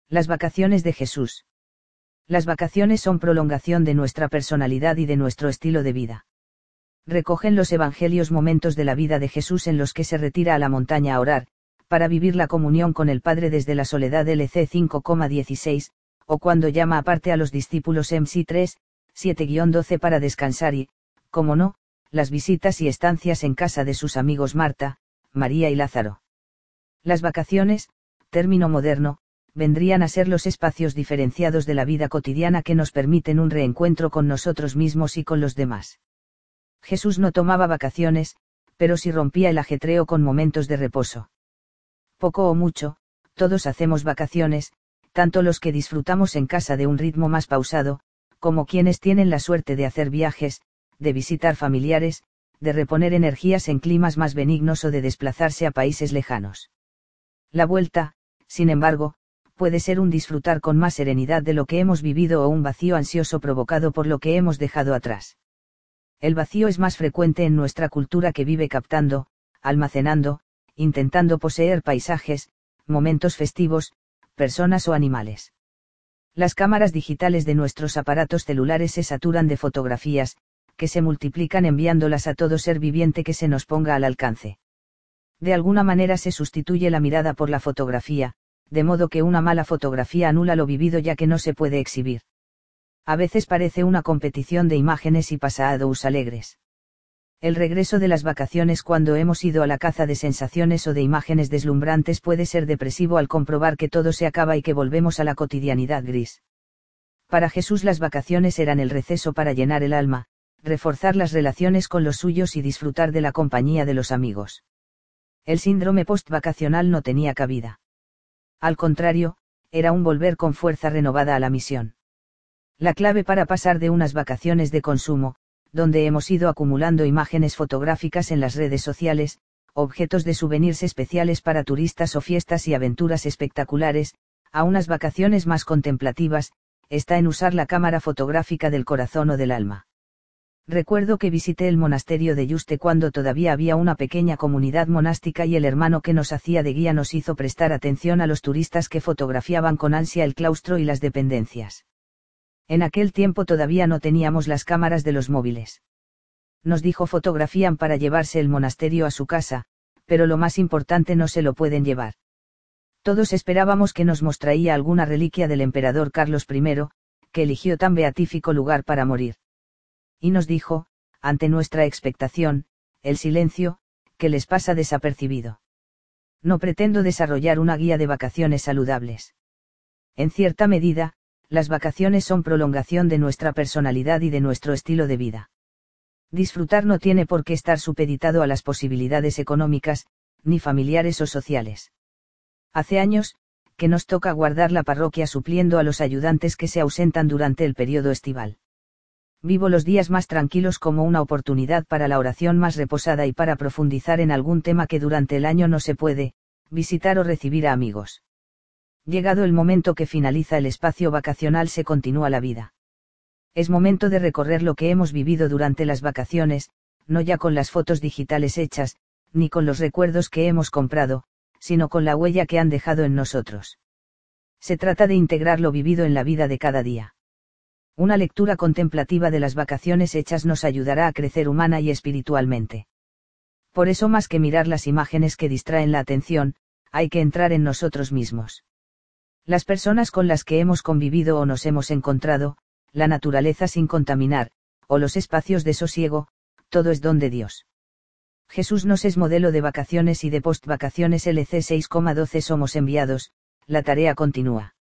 Las vacaciones de Jesús. Las vacaciones son prolongación de nuestra personalidad y de nuestro estilo de vida. Recogen los evangelios momentos de la vida de Jesús en los que se retira a la montaña a orar, para vivir la comunión con el Padre desde la soledad LC 5,16, o cuando llama aparte a los discípulos MC 3, 7-12 para descansar y, como no, las visitas y estancias en casa de sus amigos Marta, María y Lázaro. Las vacaciones, término moderno, vendrían a ser los espacios diferenciados de la vida cotidiana que nos permiten un reencuentro con nosotros mismos y con los demás. Jesús no tomaba vacaciones, pero sí rompía el ajetreo con momentos de reposo. Poco o mucho, todos hacemos vacaciones, tanto los que disfrutamos en casa de un ritmo más pausado, como quienes tienen la suerte de hacer viajes, de visitar familiares, de reponer energías en climas más benignos o de desplazarse a países lejanos. La vuelta, sin embargo, puede ser un disfrutar con más serenidad de lo que hemos vivido o un vacío ansioso provocado por lo que hemos dejado atrás. El vacío es más frecuente en nuestra cultura que vive captando, almacenando, intentando poseer paisajes, momentos festivos, personas o animales. Las cámaras digitales de nuestros aparatos celulares se saturan de fotografías, que se multiplican enviándolas a todo ser viviente que se nos ponga al alcance. De alguna manera se sustituye la mirada por la fotografía, de modo que una mala fotografía anula lo vivido ya que no se puede exhibir. A veces parece una competición de imágenes y pasados alegres. El regreso de las vacaciones cuando hemos ido a la caza de sensaciones o de imágenes deslumbrantes puede ser depresivo al comprobar que todo se acaba y que volvemos a la cotidianidad gris. Para Jesús las vacaciones eran el receso para llenar el alma, reforzar las relaciones con los suyos y disfrutar de la compañía de los amigos. El síndrome post-vacacional no tenía cabida. Al contrario, era un volver con fuerza renovada a la misión. La clave para pasar de unas vacaciones de consumo, donde hemos ido acumulando imágenes fotográficas en las redes sociales, objetos de souvenirs especiales para turistas o fiestas y aventuras espectaculares, a unas vacaciones más contemplativas, está en usar la cámara fotográfica del corazón o del alma. Recuerdo que visité el monasterio de Yuste cuando todavía había una pequeña comunidad monástica y el hermano que nos hacía de guía nos hizo prestar atención a los turistas que fotografiaban con ansia el claustro y las dependencias. En aquel tiempo todavía no teníamos las cámaras de los móviles. Nos dijo fotografían para llevarse el monasterio a su casa, pero lo más importante no se lo pueden llevar. Todos esperábamos que nos mostraría alguna reliquia del emperador Carlos I, que eligió tan beatífico lugar para morir. Y nos dijo, ante nuestra expectación, el silencio, que les pasa desapercibido. No pretendo desarrollar una guía de vacaciones saludables. En cierta medida, las vacaciones son prolongación de nuestra personalidad y de nuestro estilo de vida. Disfrutar no tiene por qué estar supeditado a las posibilidades económicas, ni familiares o sociales. Hace años, que nos toca guardar la parroquia supliendo a los ayudantes que se ausentan durante el periodo estival. Vivo los días más tranquilos como una oportunidad para la oración más reposada y para profundizar en algún tema que durante el año no se puede, visitar o recibir a amigos. Llegado el momento que finaliza el espacio vacacional se continúa la vida. Es momento de recorrer lo que hemos vivido durante las vacaciones, no ya con las fotos digitales hechas, ni con los recuerdos que hemos comprado, sino con la huella que han dejado en nosotros. Se trata de integrar lo vivido en la vida de cada día. Una lectura contemplativa de las vacaciones hechas nos ayudará a crecer humana y espiritualmente. Por eso más que mirar las imágenes que distraen la atención, hay que entrar en nosotros mismos. Las personas con las que hemos convivido o nos hemos encontrado, la naturaleza sin contaminar, o los espacios de sosiego, todo es don de Dios. Jesús nos es modelo de vacaciones y de post-vacaciones LC 6,12 somos enviados, la tarea continúa.